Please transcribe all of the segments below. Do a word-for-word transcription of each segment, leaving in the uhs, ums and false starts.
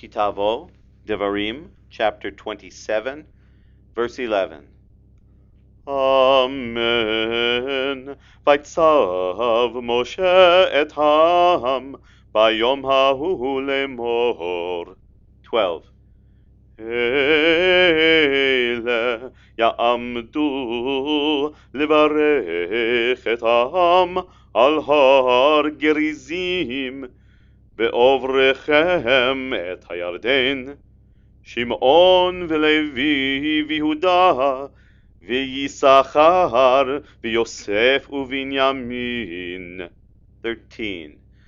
Kitavo, Devarim, chapter twenty-seven, verse eleven. Amen. Vaitzav Moshe et Ham bayom hahu lemor. twelve. Ele ya'amdu levarech et Ham al har Gerizim בעוברכם את הירדן, שמעון ולוי ויהודה ויששכר ויוסף ובנימין. thirteen.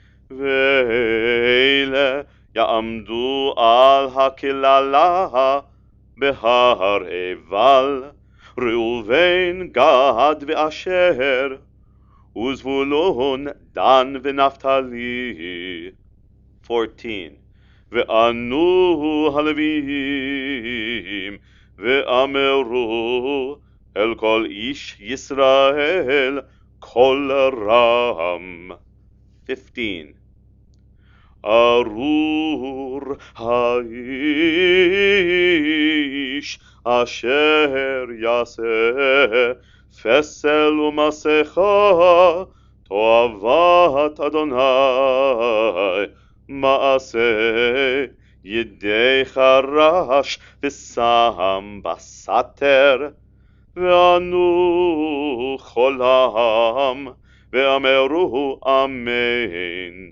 ואלה יעמדו על הקללה בהר עיבל, ראובן, גד ואשר, וזבולון, דן ונפתלי. fourteen. ואנו הלווים ואמרו אל כל איש ישראל קול רם. fifteen. ארור האיש אשר יעשה פסל ומסכה תועבת אדוני מעשה ידי חרש ושם בסתר. וענו כל העם ואמרו אמן.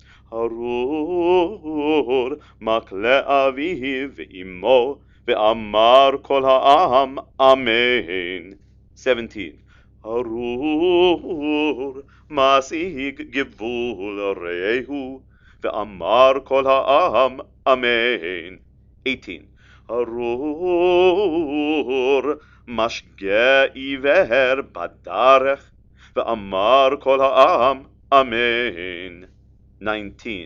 ארור מקלה אביו ואמו ואמר כל העם אמן. seventeen. ארור משיג גבול רעהו ואמר כל העם אמן. eighteen. ארור משגה עיוור בדרך ואמר כל העם אמן. nineteen.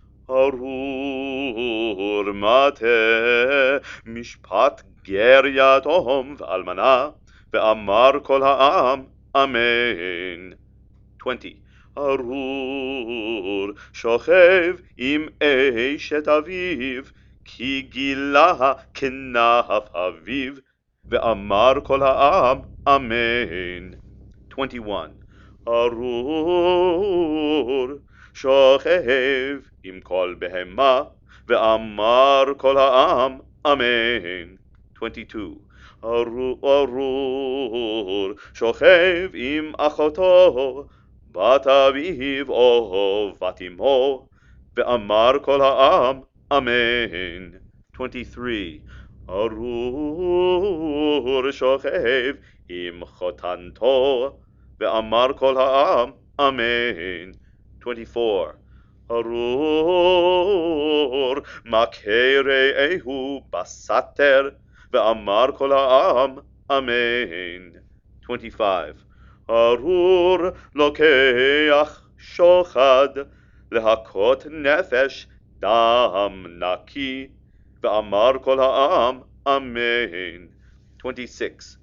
ארור מטה משפט גר יתום ואלמנה ואמר כל העם אמן. twenty. ארור שוכב עם אשת אביו כי גילה כנף אביו ואמר כל העם אמן. twenty-one. ארור שוכב עם כל בהמה ואמר כל העם אמן. twenty-two. ארור שוכב עם אחותו בת אביו או בת אמו ואמר כל העם אמן. twenty-three. ארור שוכב עם חותנתו ואמר כל העם אמן. twenty-four. ארור מכה רעהו בסתר ואמר כל העם אמן. twenty-five. ארור לוקח שוחד להכות נפש דם נקי ואמר כל העם אמן. twenty-six.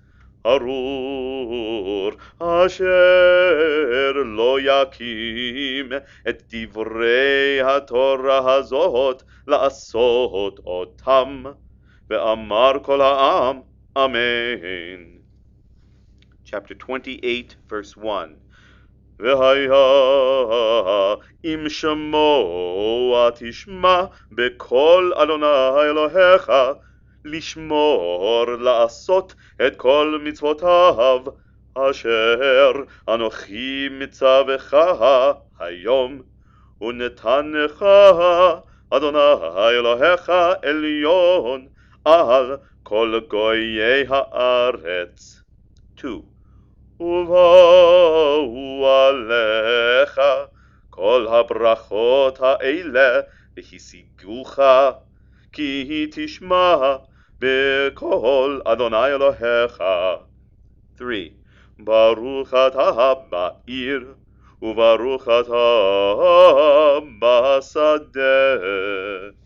ארור אשר לא יקים את דברי התורה הזאת לעשות אותם ואמר כל העם אמן. Chapter twenty-eight, verse one. והיה אם שמוע תשמע בקול אדוני אלוהיך לשמור לעשות את כל מצוותיו אשר אנוכי מצווך היום, ונתנך אדוני אלוהיך עליון על כל גויי הארץ. two. ובאו עליך כל הברכות האלה והשיגוך כי תשמע בקול אדוני אלוהיך. three. ברוך אתה בעיר וברוך אתה בשדה.